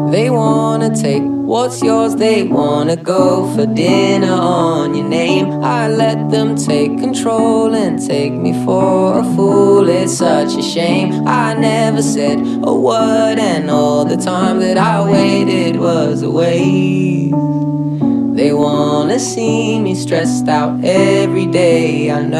They wanna take what's yours, they wanna go for dinner on your name. I let them take control and take me for a fool. It's such a shame I never said a word, and all the time that I waited was a waste. They wanna see me stressed out every day, I know.